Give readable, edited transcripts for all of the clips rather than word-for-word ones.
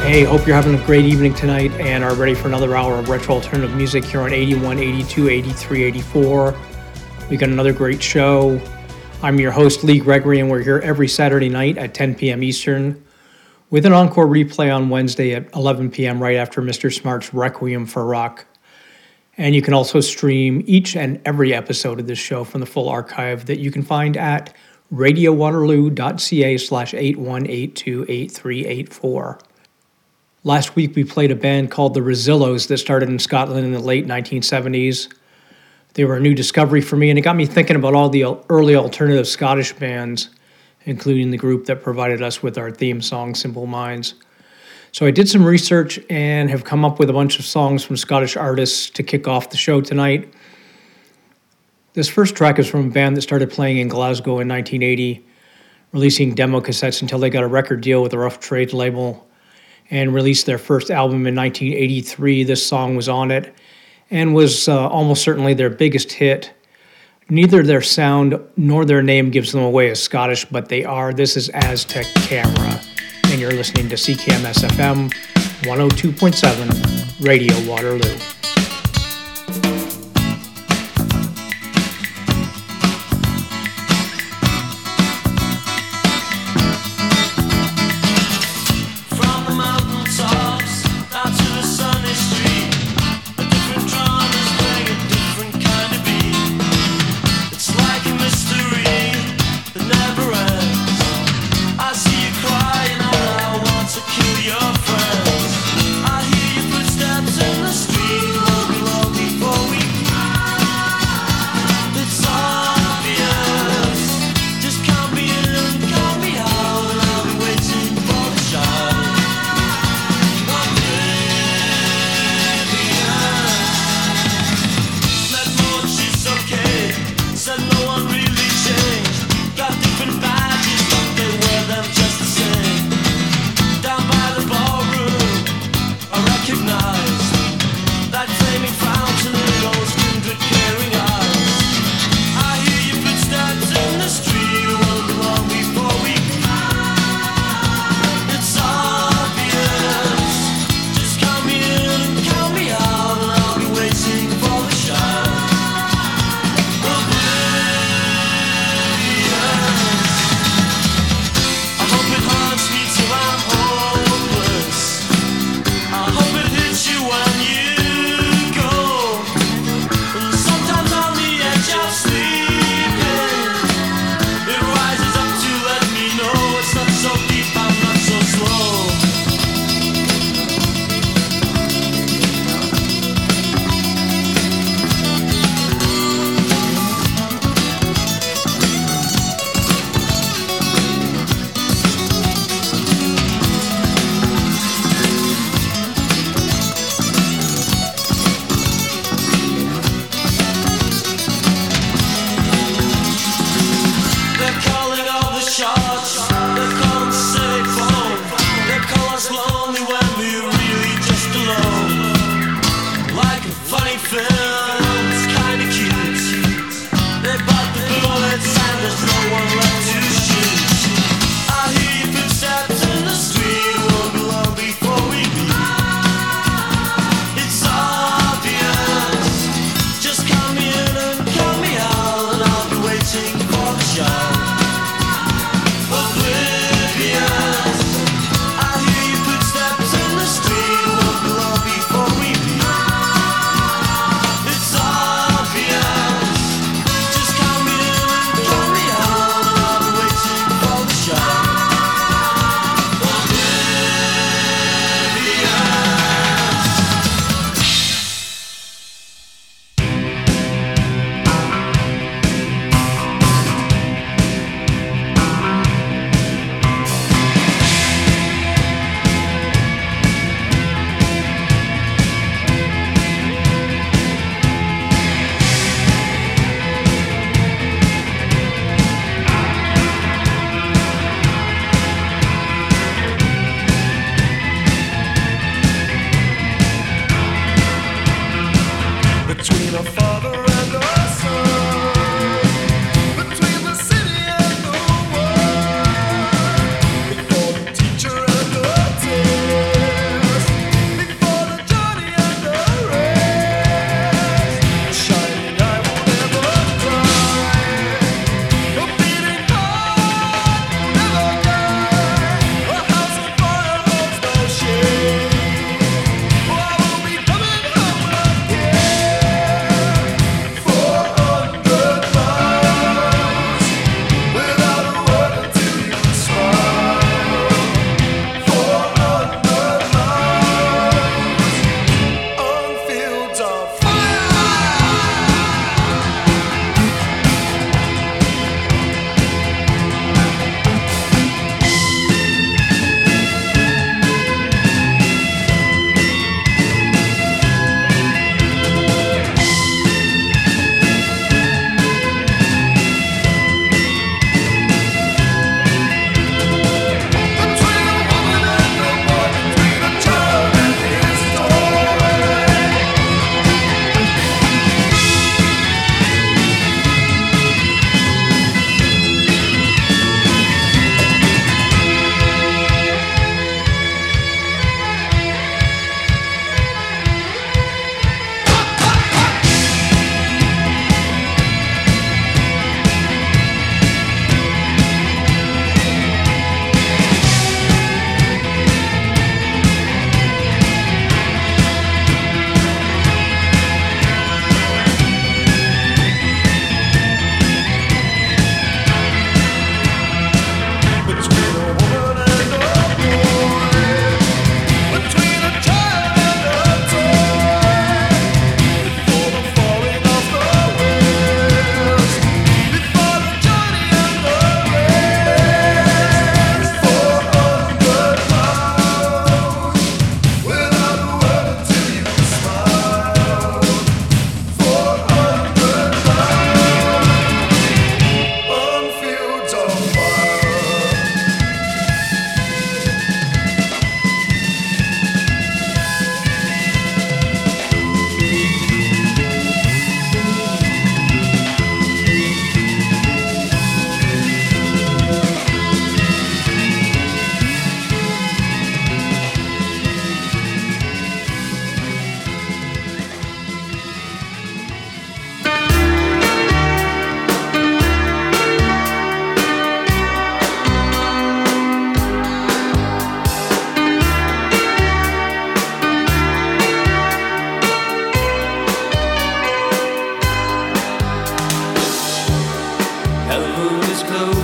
Hey, hope you're having a great evening tonight and are ready for another hour of retro alternative music here on 81, 82, 83, 84. We got another great show. I'm your host, Lee Gregory, and we're here every Saturday night at 10 p.m. Eastern with an encore replay on Wednesday at 11 p.m. right after Mr. Smart's Requiem for Rock. And you can also stream each and every episode of this show from the full archive that you can find at radiowaterloo.ca/81828384. Last week we played a band called the Rezillos that started in Scotland in the late 1970s. They were a new discovery for me, and it got me thinking about all the early alternative Scottish bands, including the group that provided us with our theme song, Simple Minds. So I did some research and have come up with a bunch of songs from Scottish artists to kick off the show tonight. This first track is from a band that started playing in Glasgow in 1980, releasing demo cassettes until they got a record deal with a Rough Trade label and released their first album in 1983. This song was on it and was almost certainly their biggest hit. Neither their sound nor their name gives them away as Scottish, but they are. This is Aztec Camera, and you're listening to CKMS FM 102.7 Radio Waterloo.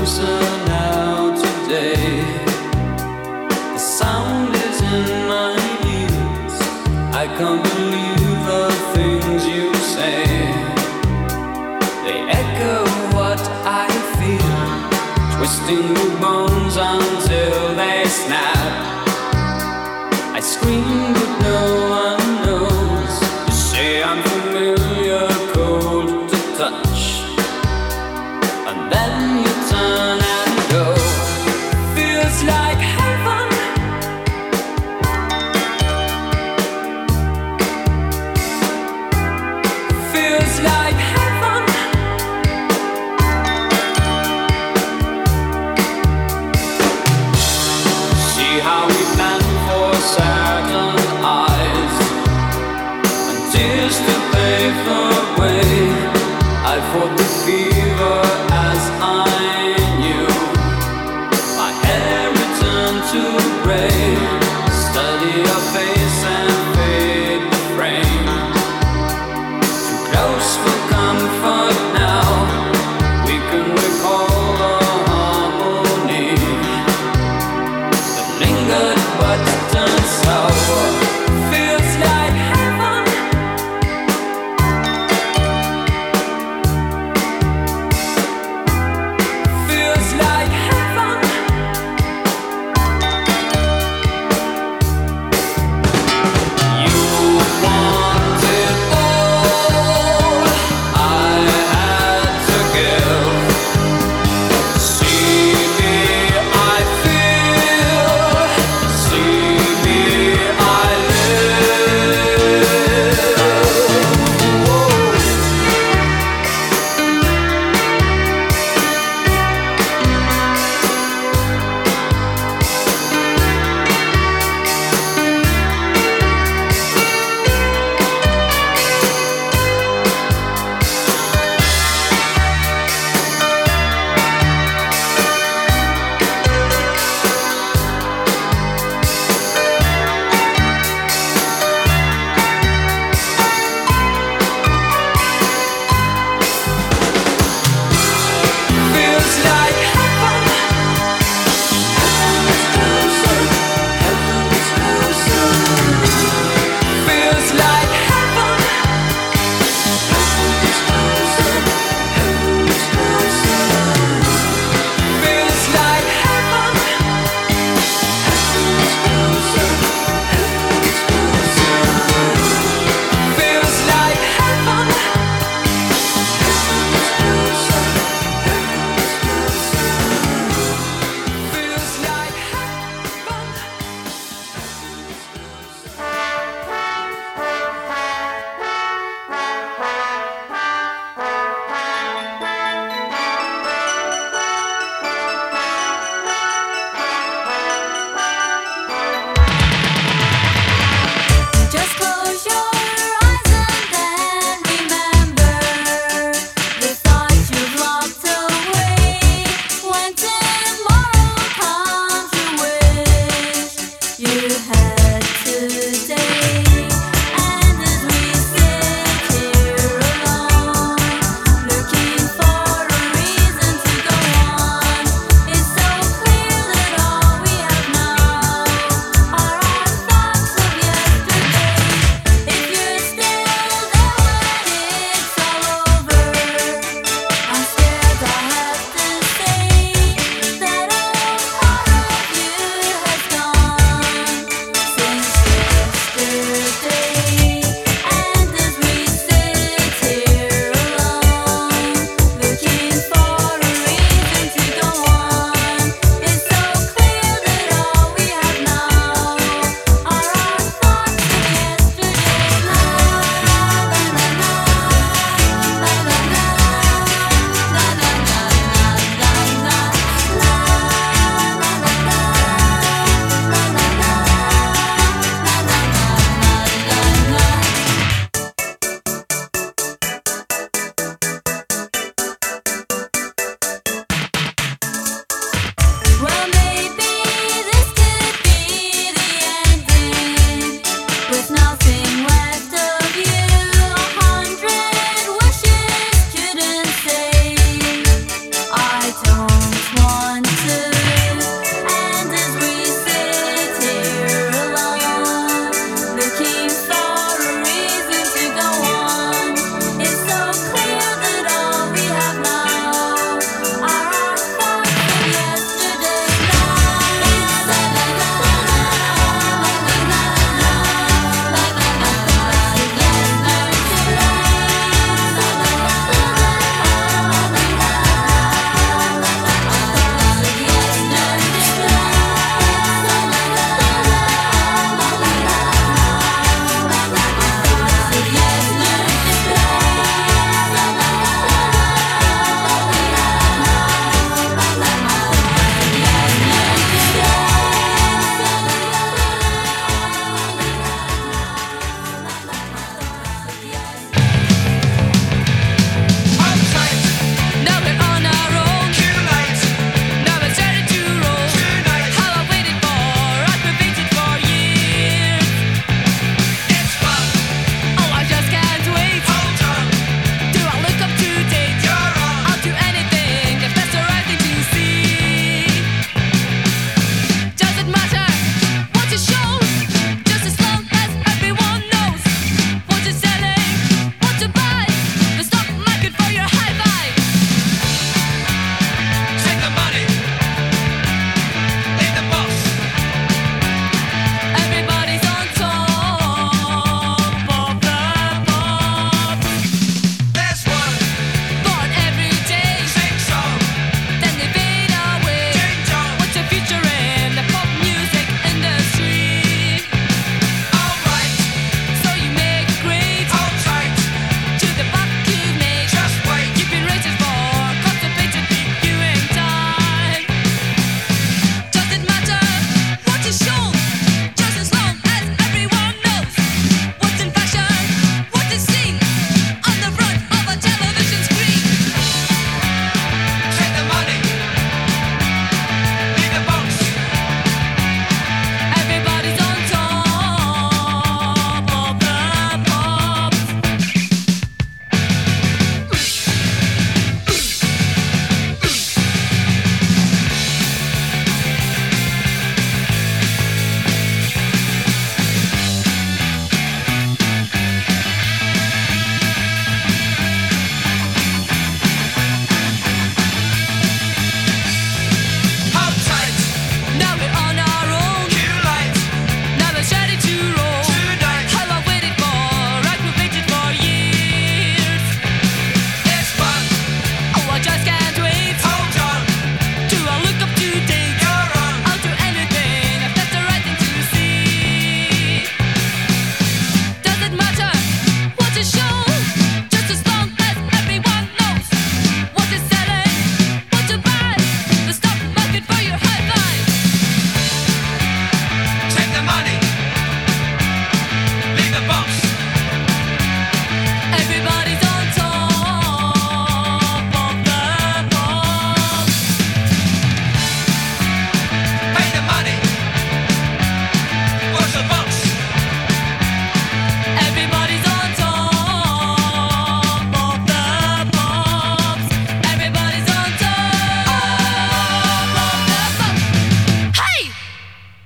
closer now today. The sound is in my ears. I can't believe the things you say. They echo what I feel, twisting the bones until they snap. I scream but no one knows. You say I'm familiar, cold to touch, and then you turn and go. Feels like heaven. Feels like heaven. See how we plan for certain eyes and tears to pave the way. I fought the fever as I knew.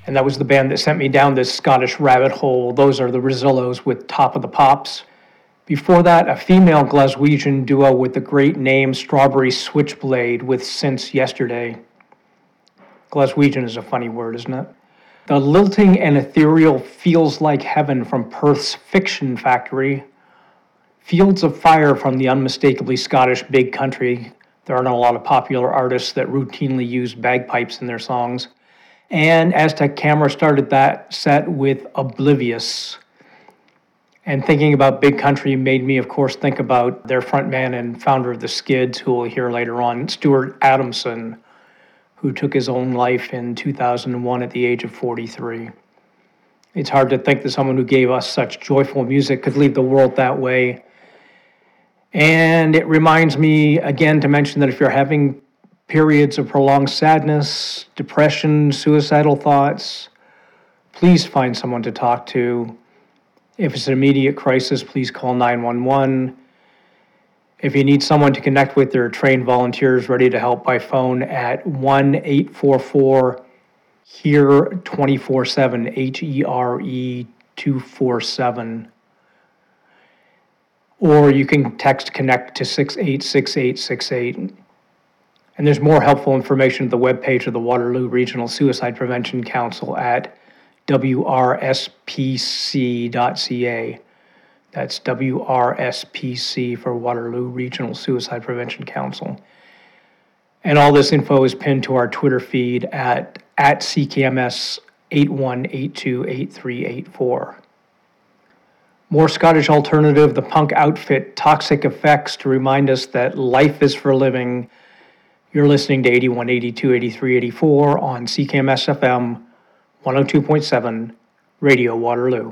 And that was the band that sent me down this Scottish rabbit hole. Those are the Rosillos with Top of the Pops. Before that, a female Glaswegian duo with the great name Strawberry Switchblade with Since Yesterday. Glaswegian is a funny word, isn't it? The lilting and ethereal Feels Like Heaven from Perth's Fiction Factory. Fields of Fire from the unmistakably Scottish Big Country. There aren't a lot of popular artists that routinely use bagpipes in their songs. And Aztec Camera started that set with Oblivious. And thinking about Big Country made me, of course, think about their frontman and founder of the Skids, who we'll hear later on, Stuart Adamson, who took his own life in 2001 at the age of 43. It's hard to think that someone who gave us such joyful music could leave the world that way. And it reminds me again to mention that if you're having periods of prolonged sadness, depression, suicidal thoughts, please find someone to talk to. If it's an immediate crisis, please call 911. If you need someone to connect with, there are trained volunteers ready to help by phone at 1-844-HERE-247, HERE 247. Or you can text connect to 686868. And there's more helpful information at the webpage of the Waterloo Regional Suicide Prevention Council at wrspc.ca. That's WRSPC for Waterloo Regional Suicide Prevention Council. And all this info is pinned to our Twitter feed at CKMS81828384. More Scottish alternative, the punk outfit Toxic Effects, to remind us that life is for living. You're listening to 81, 82, 83, 84 on CKMS FM 102.7 Radio Waterloo.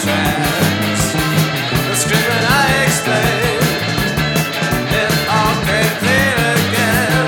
tracks. The screaming I explained, it all came clear again.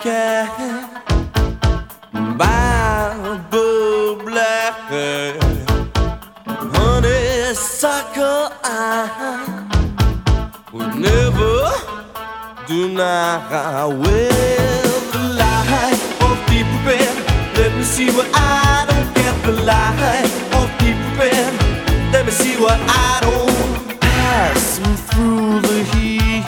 cat, Bible black hair, honeysuckle eye, would never deny. Well, the light of deep red, let me see what I don't get. The light of deep red, let me see what I don't. Pass me through the heat.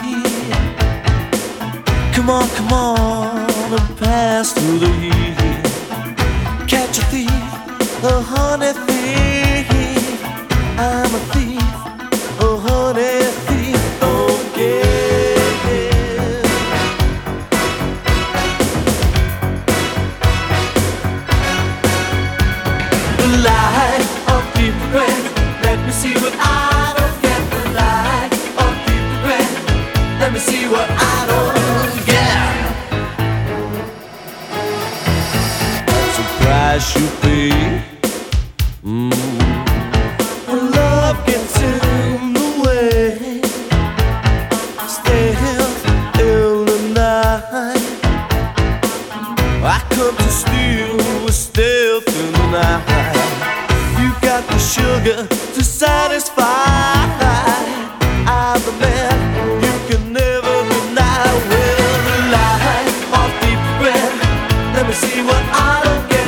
Come on, and pass through the heat. Catch a thief, a honey thief. I'm a thief, a honey thief. Don't get it. The light of deep red, let me see what I don't get. The light of deep red, let me see what I don't get. Price you pay. When love gets in the way, stealth in the night. I come to steal with stealth in the night. You got the sugar to satisfy. I'm the man you can never deny. Well, the light of deep red, let me see what I don't get.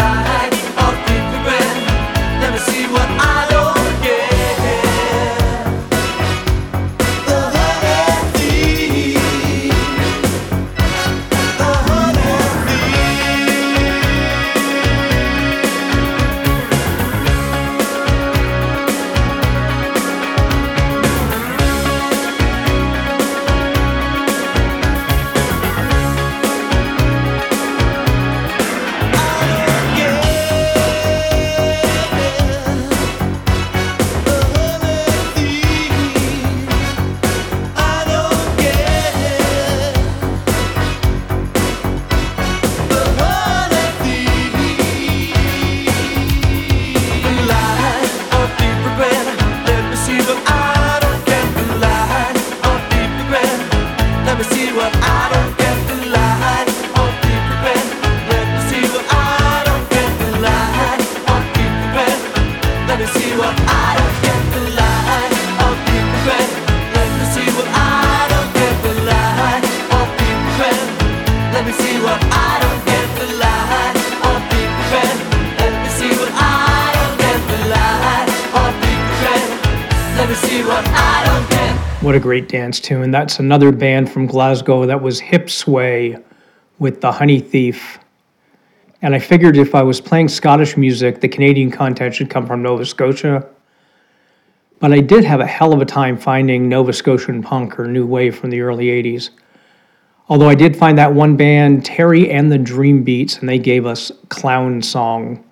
What a great dance tune. That's another band from Glasgow that was Hip Sway with The Honey Thief. And I figured if I was playing Scottish music, the Canadian content should come from Nova Scotia. But I did have a hell of a time finding Nova Scotian punk or new wave from the early 80s. Although I did find that one band, Terry and the Dream Beats, and they gave us Clown Song.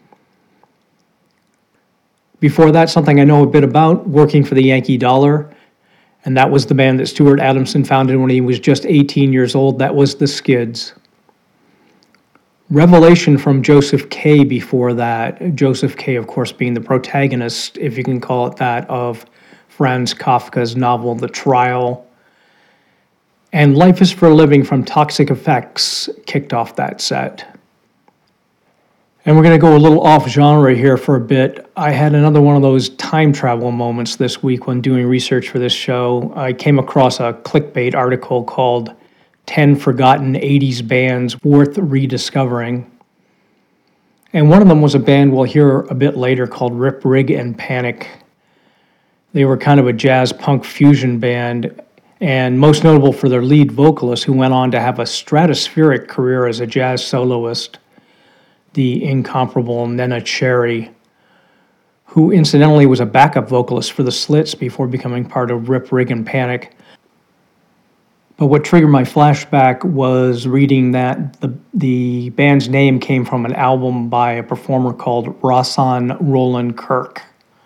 Before that, something I know a bit about, working for the Yankee Dollar. And that was the band that Stuart Adamson founded when he was just 18 years old. That was the Skids. Revelation from Joseph K. before that. Joseph K., of course, being the protagonist, if you can call it that, of Franz Kafka's novel, The Trial. And Life is for a Living from Toxic Effects kicked off that set. And we're going to go a little off genre here for a bit. I had another one of those time travel moments this week when doing research for this show. I came across a clickbait article called 10 Forgotten 80s Bands Worth Rediscovering. And one of them was a band we'll hear a bit later called Rip, Rig, and Panic. They were kind of a jazz punk fusion band, and most notable for their lead vocalist, who went on to have a stratospheric career as a jazz soloist, the incomparable Nena Cherry, who incidentally was a backup vocalist for the Slits before becoming part of Rip, Rig, and Panic. But what triggered my flashback was reading that the band's name came from an album by a performer called Rahsaan Roland Kirk.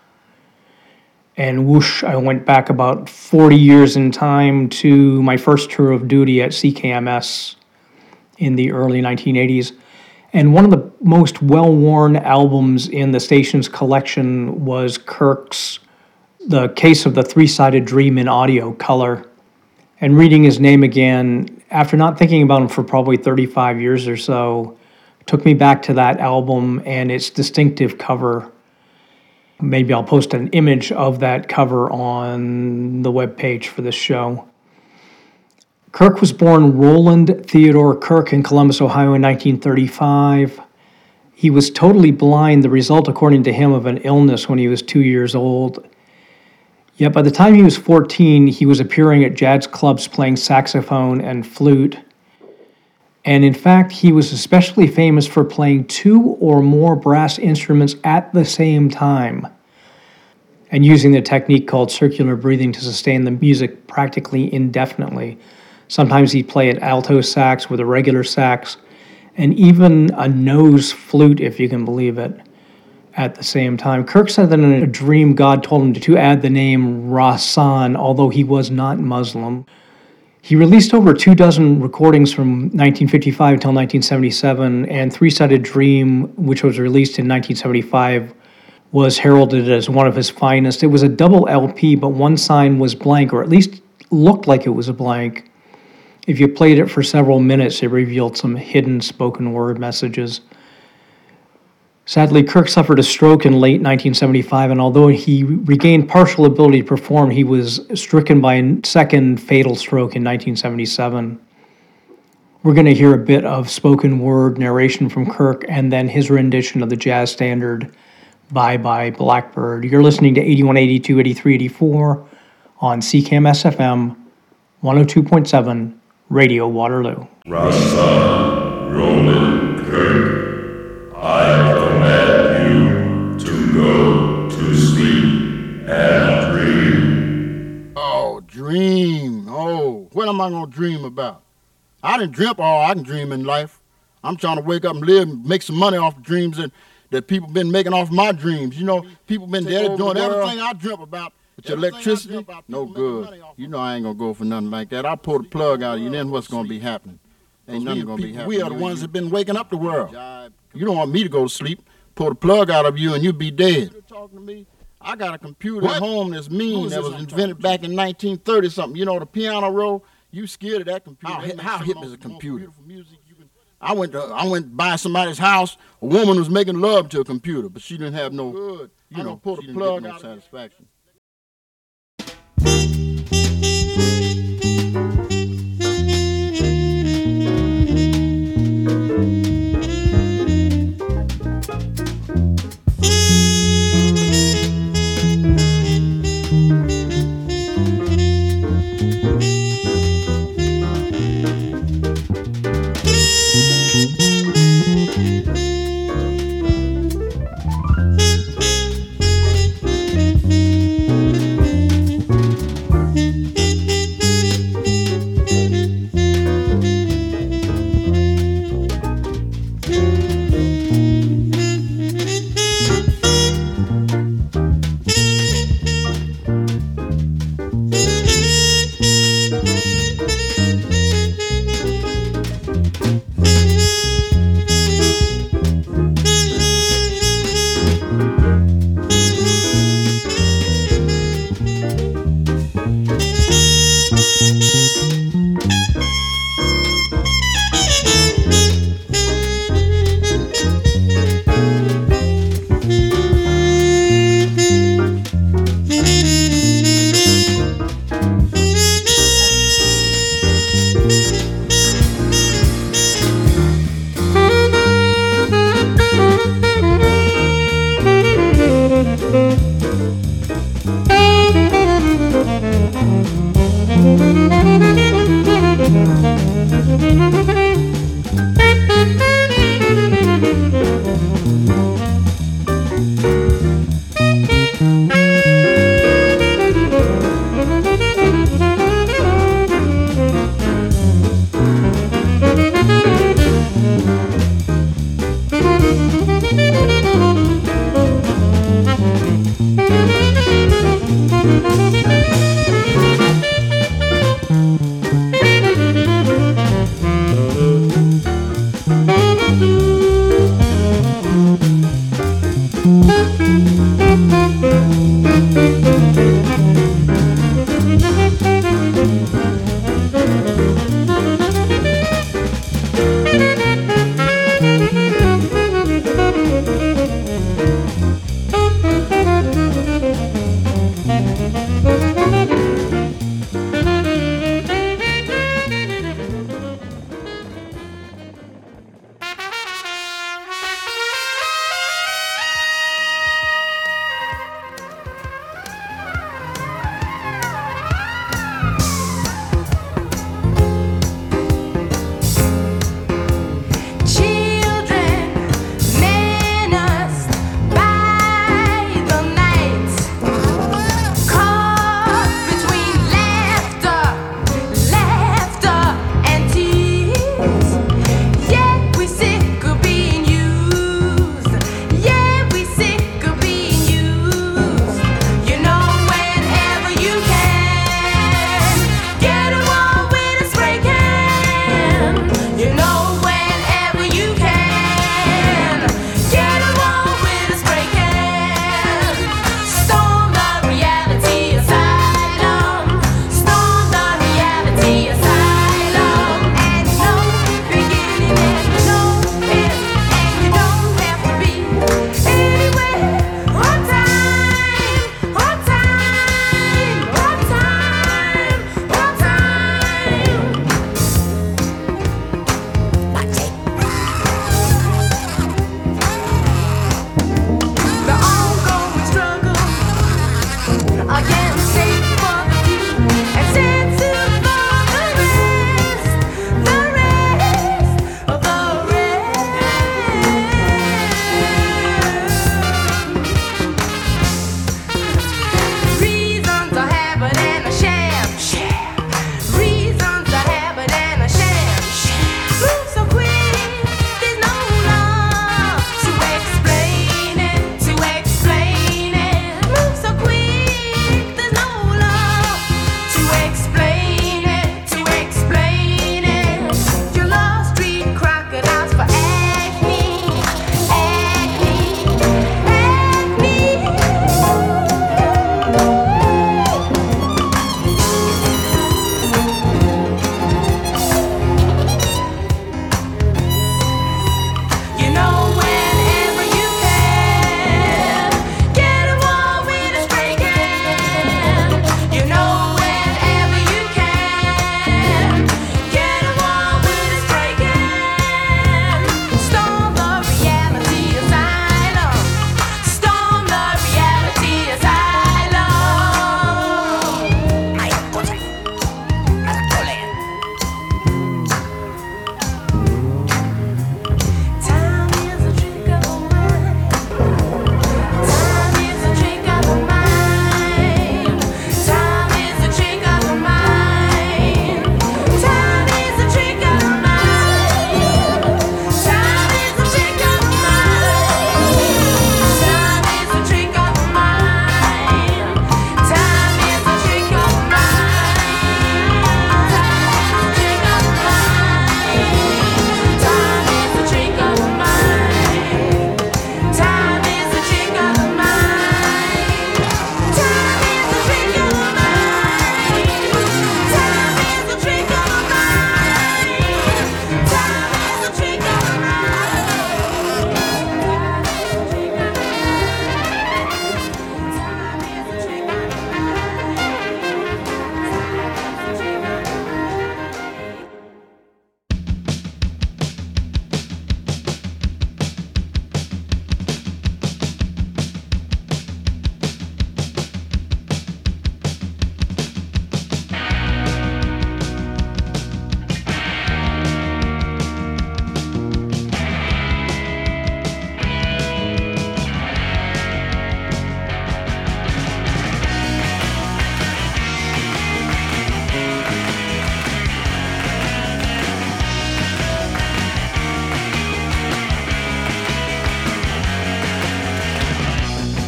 And whoosh, I went back about 40 years in time to my first tour of duty at CKMS in the early 1980s. And one of the most well-worn albums in the station's collection was Kirk's The Case of the Three-Sided Dream in Audio Color. And reading his name again after not thinking about him for probably 35 years or so, took me back to that album and its distinctive cover. Maybe I'll post an image of that cover on the webpage for this show. Kirk was born Roland Theodore Kirk in Columbus, Ohio in 1935. He was totally blind, the result, according to him, of an illness when he was 2 years old. Yet by the time he was 14, he was appearing at jazz clubs playing saxophone and flute. And in fact, he was especially famous for playing 2 or more brass instruments at the same time and using the technique called circular breathing to sustain the music practically indefinitely. Sometimes he'd play an alto sax with a regular sax and even a nose flute, if you can believe it, at the same time. Kirk said that in a dream, God told him to add the name Rahsaan, although he was not Muslim. He released over 24 recordings from 1955 until 1977, and Three-Sided Dream, which was released in 1975, was heralded as one of his finest. It was a double LP, but one side was blank, or at least looked like it was a blank. If you played it for several minutes, it revealed some hidden spoken word messages. Sadly, Kirk suffered a stroke in late 1975, and although he regained partial ability to perform, he was stricken by a second fatal stroke in 1977. We're going to hear a bit of spoken word narration from Kirk and then his rendition of the jazz standard Bye Bye Blackbird. You're listening to 81, 82, 83, 84 on CKMS FM 102.7 Radio Waterloo. Rahsaan Roland Kirk, I command you to go to sleep and dream. Oh, dream. Oh, what am I going to dream about? I didn't dream all I can dream in life. I'm trying to wake up and live and make some money off dreams that people been making off my dreams. You know, people been there doing everything I dreamt about. But your electricity, no good. You know I ain't gonna go for nothing like that. I'll pull the plug out of you, then what's gonna be happening? Ain't nothing gonna be happening. We are the ones that been waking up the world. You don't want me to go to sleep, pull the plug out of you, and you be dead. I got a computer at home that's mean, that was invented back in 1930-something. You know, the piano roll, you scared of that computer. How hip is a computer? I went by somebody's house, a woman was making love to a computer, but she didn't have no, you know, pull the plug out, no satisfaction.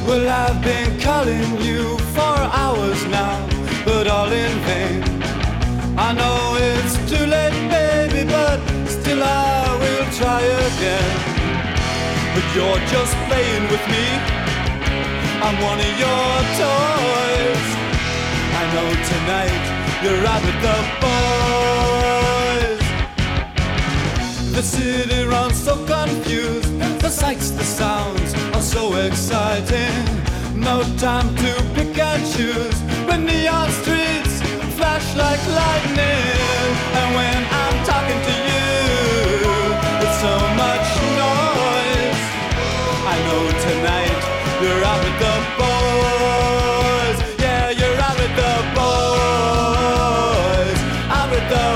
Well, I've been calling you for hours now, but all in vain. I know it's too late, baby, but still I will try again. But you're just playing with me, I'm one of your toys. I know tonight you're out with the boys. The city runs so confused, the sights, the sounds are so exciting. No time to pick and choose when neon streets flash like lightning. And when I'm talking to you, it's so much noise. I know tonight you're out with the boys. Yeah, you're out with the boys. Out with the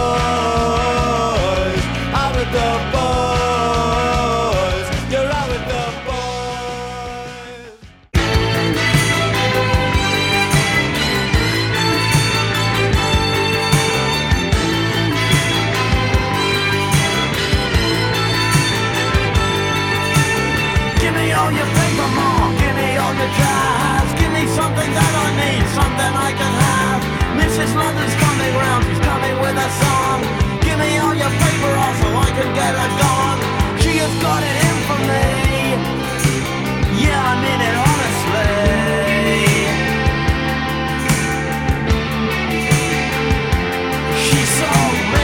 boys. Out with the boys. You're out with the boys. Give me all your paper, Mom. Give me all your drives. Give me something that I need, something I can have. Mrs. London's coming round, she's coming with a song. Give me all your paper so I can get her gone. She has got it in for me. Yeah, I mean it honestly. She sold me.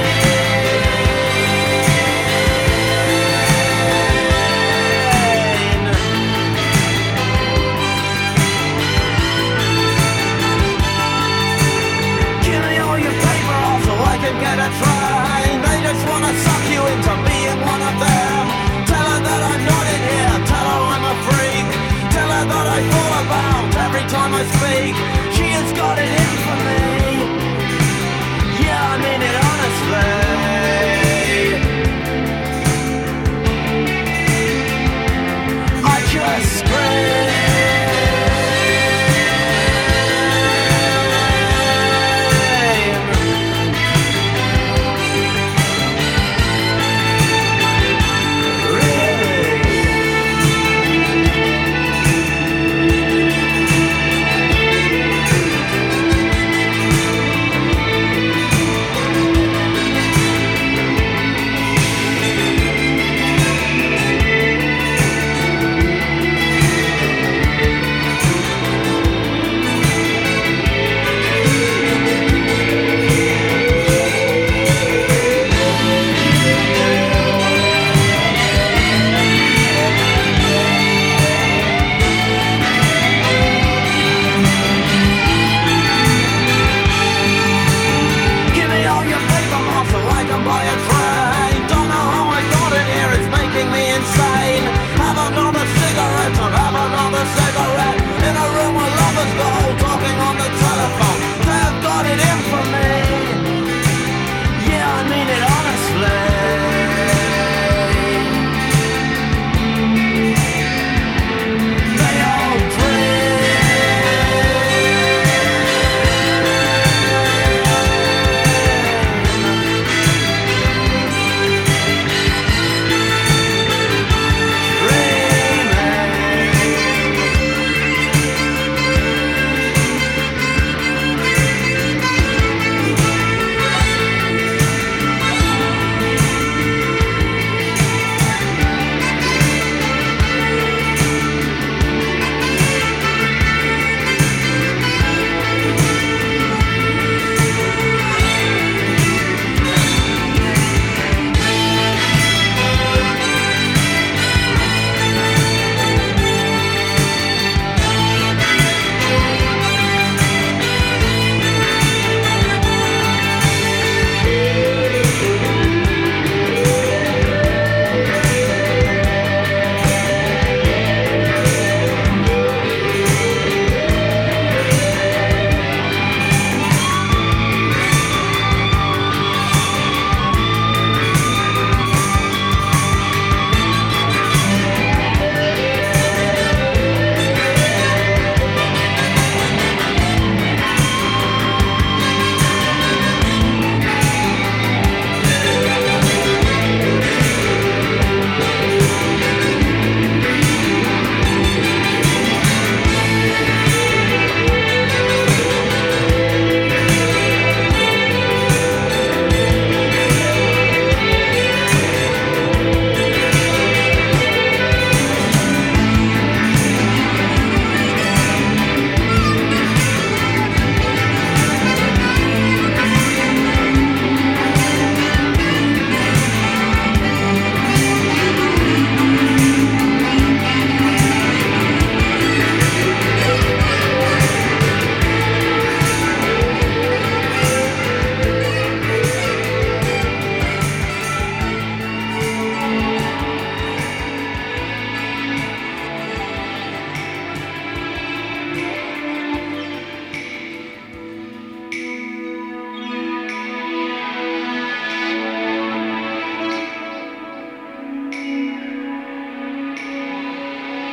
Give me all your paper so I can get a train. They just wanna suck you into being one of them. Tell her that I'm not in here. Tell her I'm a freak. Tell her that I fall about every time I speak. She has got it in for me. Yeah, I mean it honestly. I just scream.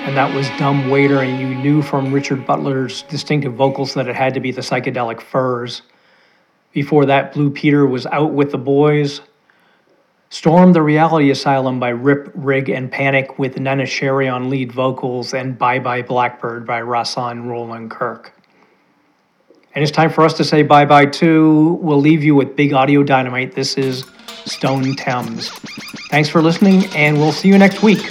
and that was Dumb Waiter, and you knew from Richard Butler's distinctive vocals that it had to be the Psychedelic Furs. Before that, Blue Peter was Out with the Boys. Storm the Reality Asylum by Rip, Rig, and Panic with Nena Sherry on lead vocals, and Bye Bye Blackbird by Rahsaan Roland Kirk. And it's time for us to say bye-bye too. We'll leave you with Big Audio Dynamite. This is Stone Thames. Thanks for listening, and we'll see you next week.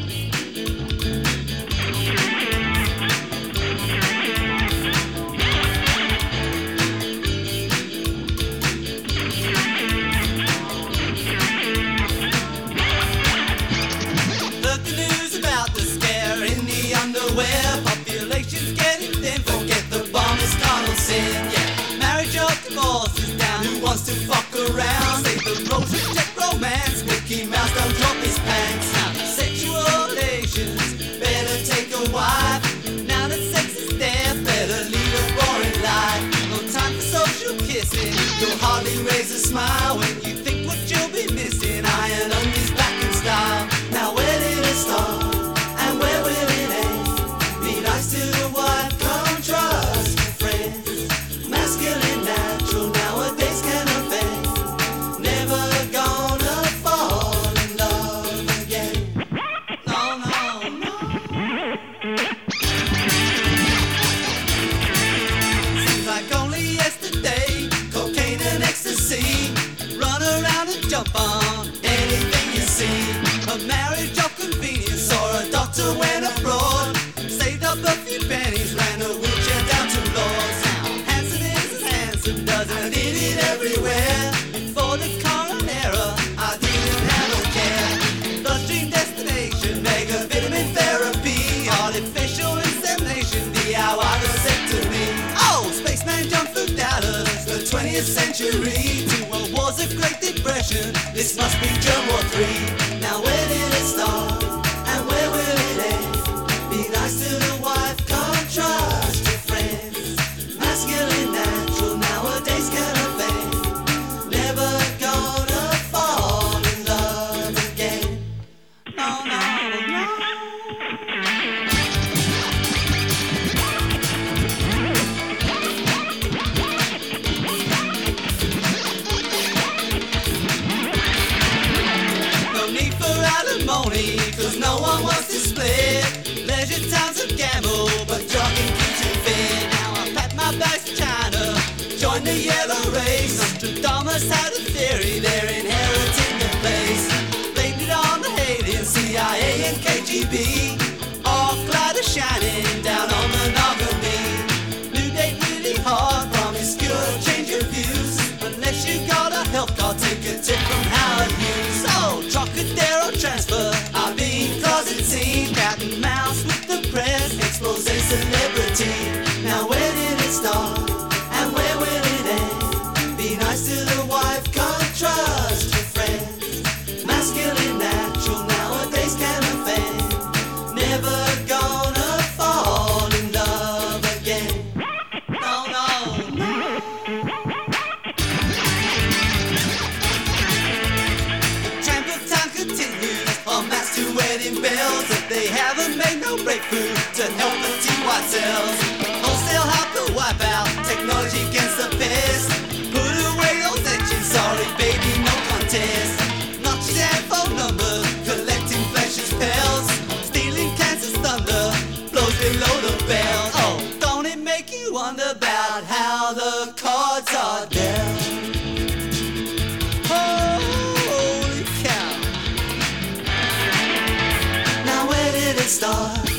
Century, 2 world wars, a Great Depression. This must be World War III. Now where did it start and where will it end? Be nice to the wife, can't trust your friends. Masculine, natural, nowadays can offend. Never gonna fall in love again. No, no, no. Cause no one wants to split. Leisure time's a gamble, but jogging keeps you fit. Now I pack my bags to China, join the yellow race. Nostradamus had a theory, they're inheriting the place. Blamed it on the Haitian, CIA and KGB. All glad of shining down on monogamy. New date really hard, promiscuous, change your views. Unless you got a health card, take a tip from Howard Hughes. So, Trocadero transfer, I've been closet scene. Cat and mouse with the press, expose a celebrity. Now where did it start, and where will it end? Be nice to the wife, can't trust your friends. Masculine, natural, nowadays can offend. Never gonna fall in love again. No, no, no. Wedding bells, but they haven't made no breakthrough to help the T-white cells. Wholesale help to wipe out technology against the pest. Put away those etchings, sorry baby, no contest. Notches and phone numbers, collecting precious bells. Stealing Kansas thunder, blows below the bell. Oh, don't it make you wonder about how the cards are dealt? Holy cow. Where did it start?